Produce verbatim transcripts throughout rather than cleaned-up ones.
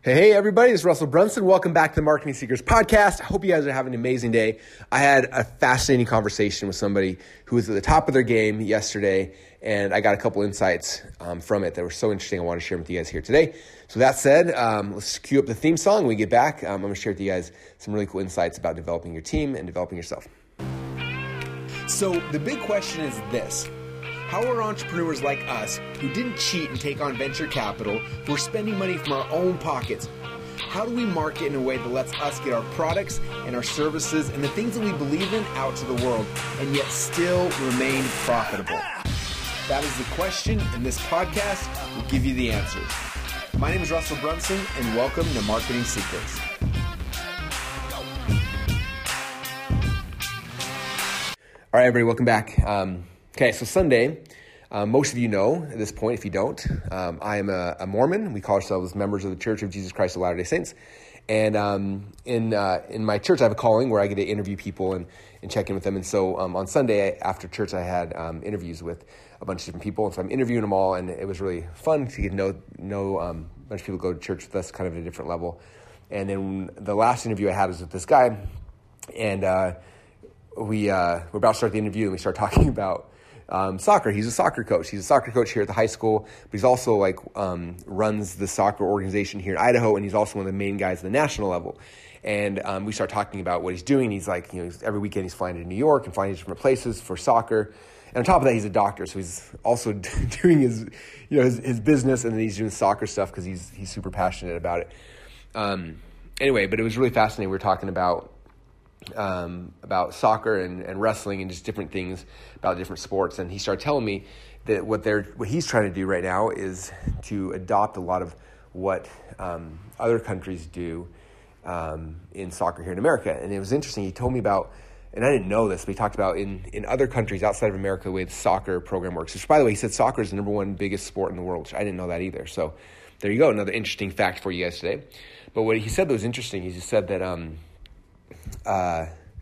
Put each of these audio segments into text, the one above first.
Hey, hey, everybody, it's Russell Brunson. Welcome back to the Marketing Secrets Podcast. I hope you guys are having an amazing day. I had a fascinating conversation with somebody who was at the top of their game yesterday, and I got a couple insights um, from it that were so interesting I want to share with you guys here today. So that said, um, let's cue up the theme song. When we get back, um, I'm going to share with you guys some really cool insights about developing your team and developing yourself. So the big question is this. How are entrepreneurs like us, who didn't cheat and take on venture capital, who are spending money from our own pockets, how do we market in a way that lets us get our products and our services and the things that we believe in out to the world and yet still remain profitable? That is the question, and this podcast will give you the answers. My name is Russell Brunson, and welcome to Marketing Secrets. All right, everybody, welcome back. Um, Okay, so Sunday, uh, most of you know at this point, if you don't, um, I am a, a Mormon. We call ourselves members of the Church of Jesus Christ of Latter-day Saints. And um, in uh, in my church, I have a calling where I get to interview people and, and check in with them. And so um, on Sunday, after church, I had um, interviews with a bunch of different people. And so I'm interviewing them all, and it was really fun to get to know, know um, a bunch of people go to church with us kind of at a different level. And then the last interview I had was with this guy, and uh, we, uh, we're about to start the interview, and we start talking about Um, soccer. He's a soccer coach. He's a soccer coach here at the high school, but he's also like um, runs the soccer organization here in Idaho, and he's also one of the main guys at the national level. And um, we start talking about what he's doing. He's like, you know, he's, every weekend he's flying to New York and flying to different places for soccer. And on top of that, he's a doctor, so he's also doing his, you know, his, his business, and then he's doing soccer stuff because he's he's super passionate about it. Um, anyway, but it was really fascinating. We were talking about. Um, about soccer and, and wrestling and just different things about different sports. And he started telling me that what they're what he's trying to do right now is to adopt a lot of what um, other countries do um, in soccer here in America. And it was interesting. He told me about, and I didn't know this, but he talked about in, in other countries outside of America, the way the soccer program works. Which, by the way, he said soccer is the number one biggest sport in the world, which I didn't know that either. So there you go, another interesting fact for you guys today. But what he said that was interesting, he just said that um, Uh,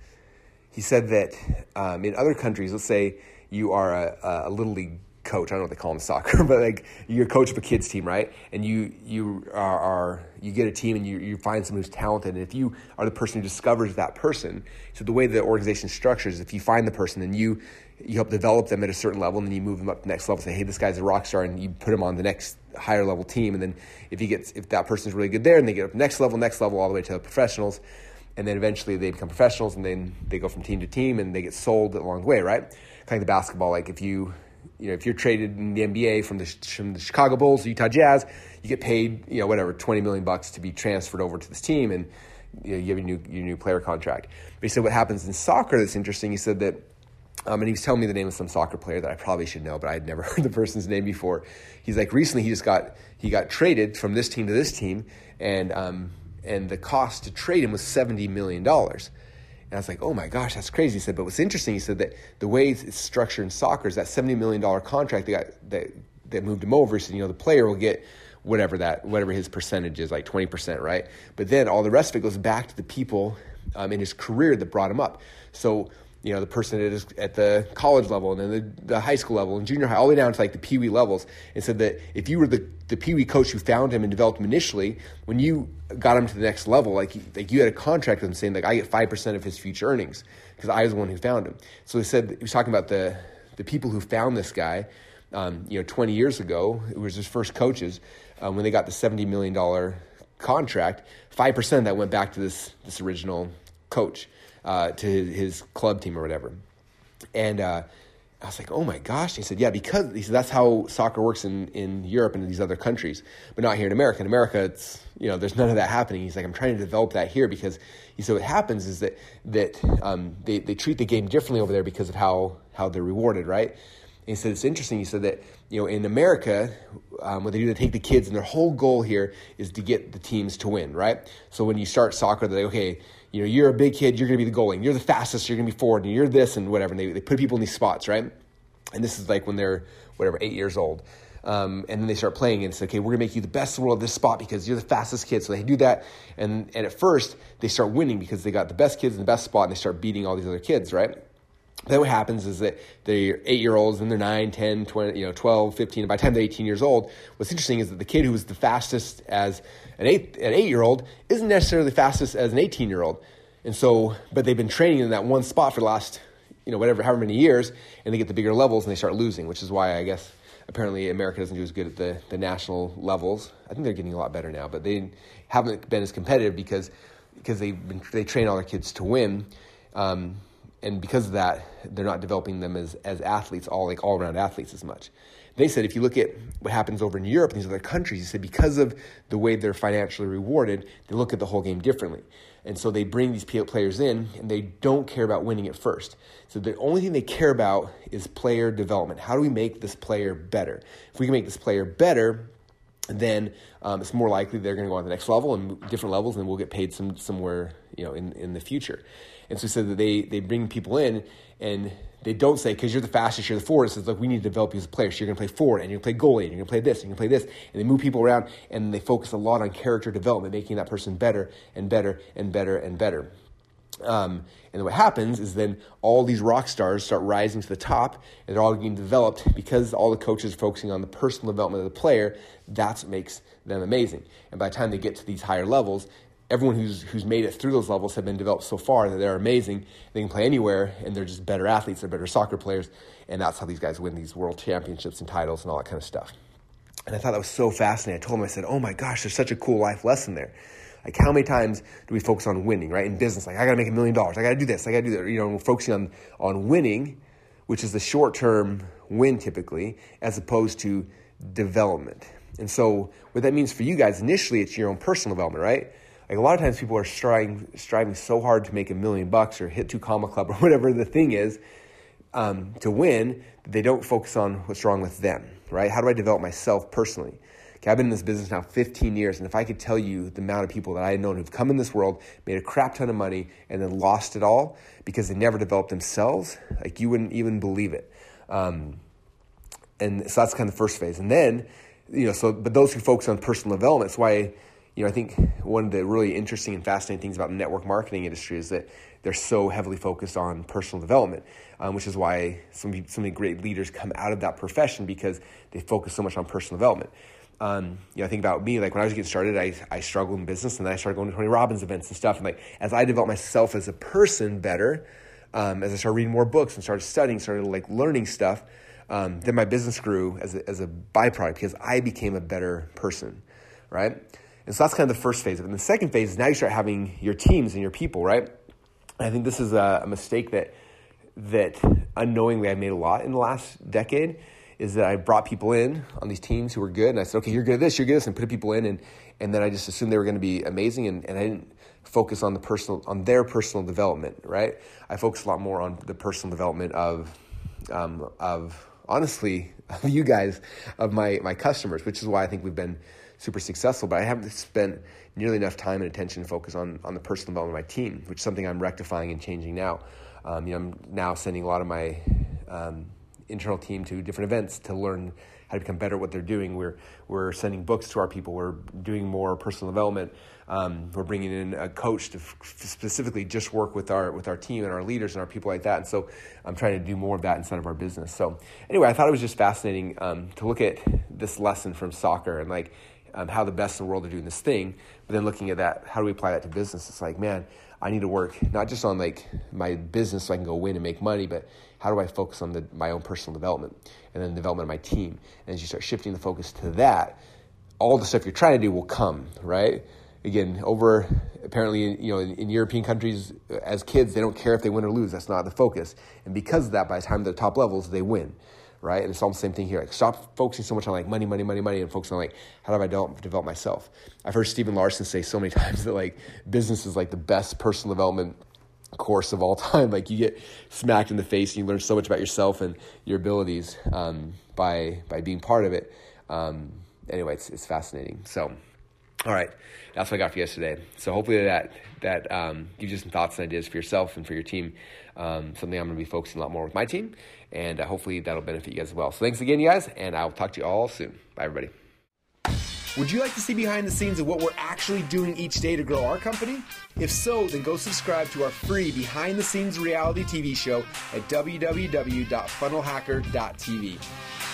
he said that um, in other countries, let's say you are a, a little league coach. I don't know what they call them in soccer, but like you're a coach of a kids team, right? And you you are, are you get a team and you you find someone who's talented. And if you are the person who discovers that person, so the way the organization structures, if you find the person and you you help develop them at a certain level, and then you move them up to the next level. Say, hey, this guy's a rock star, and you put him on the next higher level team. And then if he gets if that person's really good there, and they get up next level, next level, all the way to the professionals. And then eventually they become professionals, and then they go from team to team, and they get sold along the way, right? Kind of the basketball, like if you, you know, if you're traded in the N B A from the from the Chicago Bulls to Utah Jazz, you get paid, you know, whatever, twenty million bucks to be transferred over to this team, and you know, you have your new your new player contract. But he said what happens in soccer that's interesting. He said that, um, and he was telling me the name of some soccer player that I probably should know, but I had never heard the person's name before. He's like, recently he just got he got traded from this team to this team, and um. And the cost to trade him was seventy million dollars. And I was like, oh my gosh, that's crazy. He said, but what's interesting, he said that the way it's structured in soccer is that seventy million dollars contract that, got, that that moved him over. He said, you know, the player will get whatever that whatever his percentage is, like twenty percent, right? But then all the rest of it goes back to the people um, in his career that brought him up. So, you know, the person that is at the college level, and then the, the high school level and junior high, all the way down to like the Pee Wee levels, and said that if you were the, the Pee Wee coach who found him and developed him initially, when you got him to the next level, like, like you had a contract with him saying, like, I get five percent of his future earnings because I was the one who found him. So he said, he was talking about the, the people who found this guy, um, you know, twenty years ago, it was his first coaches, um, when they got the seventy million dollars contract, five percent of that went back to this, this original coach. Uh, to his, his club team or whatever. And uh, I was like, oh my gosh. He said, yeah, because he said, that's how soccer works in, in Europe and in these other countries, but not here in America. In America, it's, you know, there's none of that happening. He's like, I'm trying to develop that here because he said what happens is that that um, they, they treat the game differently over there because of how, how they're rewarded, right? And he said, it's interesting. He said that, you know, in America, um, what they do, they take the kids, and their whole goal here is to get the teams to win, right? So when you start soccer, they're like, okay, you know, you're a big kid, you're going to be the goalie. You're the fastest, you're going to be forward, and you're this and whatever. And they, they put people in these spots, right? And this is like when they're, whatever, eight years old. Um, and then they start playing, and it's okay, we're going to make you the best in the world at this spot because you're the fastest kid. So they do that. And, and at first, they start winning because they got the best kids in the best spot, and they start beating all these other kids, right? Then what happens is that they're eight-year-olds, and they're nine, ten, twenty, you know, twelve, fifteen. And by the time they're eighteen years old, what's interesting is that the kid who was the fastest as an eight an eight year old isn't necessarily fastest as an eighteen year old, and so but they've been training in that one spot for the last you know whatever however many years, and they get the bigger levels and they start losing, which is why I guess apparently America doesn't do as good at the the national levels. I think they're getting a lot better now, but they haven't been as competitive because because they they train all their kids to win. Um, And because of that, they're not developing them as, as athletes, all like all around athletes as much. They said if you look at what happens over in Europe and these other countries, he said because of the way they're financially rewarded, they look at the whole game differently. And so they bring these players in and they don't care about winning at first. So the only thing they care about is player development. How do we make this player better? If we can make this player better, then um, it's more likely they're going to go on to the next level and different levels, and we'll get paid some somewhere you know in, in the future. And so he said that they they bring people in and they don't say, because you're the fastest, you're the forward. It says, look, we need to develop you as a player. So you're going to play forward, and you're going to play goalie, and you're going to play this, and you're going to play this. And they move people around, and they focus a lot on character development, making that person better and better and better and better. Um, and what happens is then all these rock stars start rising to the top, and they're all getting developed because all the coaches are focusing on the personal development of the player. That's what makes them amazing. And by the time they get to these higher levels, everyone who's who's made it through those levels have been developed so far that they're amazing. They can play anywhere, and they're just better athletes. They're better soccer players, and that's how these guys win these world championships and titles and all that kind of stuff. And I thought that was so fascinating. I told him, I said, oh my gosh, there's such a cool life lesson there. Like, how many times do we focus on winning, right? In business, like, I got to make a million dollars. I got to do this. I got to do that. You know, we're focusing on, on winning, which is the short-term win typically, as opposed to development. And so what that means for you guys, initially, it's your own personal development, right? Like, a lot of times people are striving, striving so hard to make a million bucks or hit two comma club or whatever the thing is um, to win, that they don't focus on what's wrong with them, right? How do I develop myself personally? Okay, I've been in this business now fifteen years, and if I could tell you the amount of people that I had known who've come in this world, made a crap ton of money, and then lost it all because they never developed themselves, like, you wouldn't even believe it. Um, and so that's kind of the first phase. And then, you know, so, but those who focus on personal development, that's why, you know, I think one of the really interesting and fascinating things about the network marketing industry is that they're so heavily focused on personal development, um, which is why some, so many great leaders come out of that profession, because they focus so much on personal development. Um, you know, I think about me, like when I was getting started, I, I struggled in business, and then I started going to Tony Robbins events and stuff. And like, as I developed myself as a person better, um, as I started reading more books and started studying, started like learning stuff, um, then my business grew as a, as a byproduct because I became a better person, right? And so that's kind of the first phase of it. And the second phase is now you start having your teams and your people, right? And I think this is a, a mistake that that unknowingly I've made a lot in the last decade, is that I brought people in on these teams who were good, and I said, okay, you're good at this, you're good at this, and put people in, and and then I just assumed they were going to be amazing, and, and I didn't focus on the personal, on their personal development, right? I focused a lot more on the personal development of, um, of honestly, you guys, of my my customers, which is why I think we've been super successful. But I haven't spent nearly enough time and attention to focus on on the personal development of my team, which is something I'm rectifying and changing now. Um, you know, I'm now sending a lot of my um, internal team to different events to learn how to become better at what they're doing. We're we're sending books to our people. We're doing more personal development. Um, we're bringing in a coach to f- specifically just work with our with our team and our leaders and our people like that. And so I'm trying to do more of that inside of our business. So anyway, I thought it was just fascinating um, to look at this lesson from soccer and like um, how the best in the world are doing this thing. But then looking at that, how do we apply that to business? It's like, man, I need to work not just on like my business so I can go win and make money, but how do I focus on the, my own personal development and then the development of my team? And as you start shifting the focus to that, all the stuff you're trying to do will come, right? Again, over apparently, you know, in, in European countries, as kids, they don't care if they win or lose. That's not the focus. And because of that, by the time they're at the top levels, they win, right? And it's all the same thing here. Like, stop focusing so much on like money, money, money, money, and focus on like, how do I develop, develop myself? I've heard Stephen Larson say so many times that like business is like the best personal development course of all time. Like, you get smacked in the face and you learn so much about yourself and your abilities um, by by being part of it. Um, anyway, it's, it's fascinating. So, all right, that's what I got for you guys today. So hopefully that that um, gives you some thoughts and ideas for yourself and for your team. Um, something I'm going to be focusing a lot more with my team, and uh, hopefully that'll benefit you guys as well. So thanks again, you guys, and I'll talk to you all soon. Bye, everybody. Would you like to see behind the scenes of what we're actually doing each day to grow our company? If so, then go subscribe to our free behind the scenes reality T V show at w w w dot funnel hacker dot t v.